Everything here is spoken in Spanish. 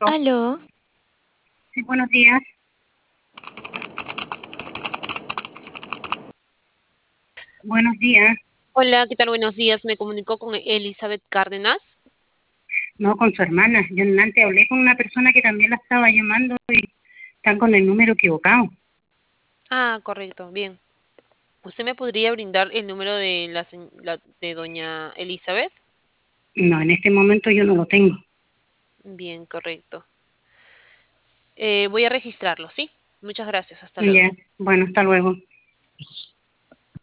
Aló, Sí, buenos días. Buenos días. Hola, ¿qué tal? Buenos días. Me comunico con Elizabeth Cárdenas. No, con su hermana. Yo antes hablé con una persona que también la estaba llamando y están con el número equivocado. Ah, correcto, bien. ¿Usted me podría brindar el número de de doña Elizabeth? No, en este momento yo no lo tengo. Bien, correcto. Voy a registrarlo, ¿sí? Muchas gracias. Hasta luego. Ya, bueno, hasta luego.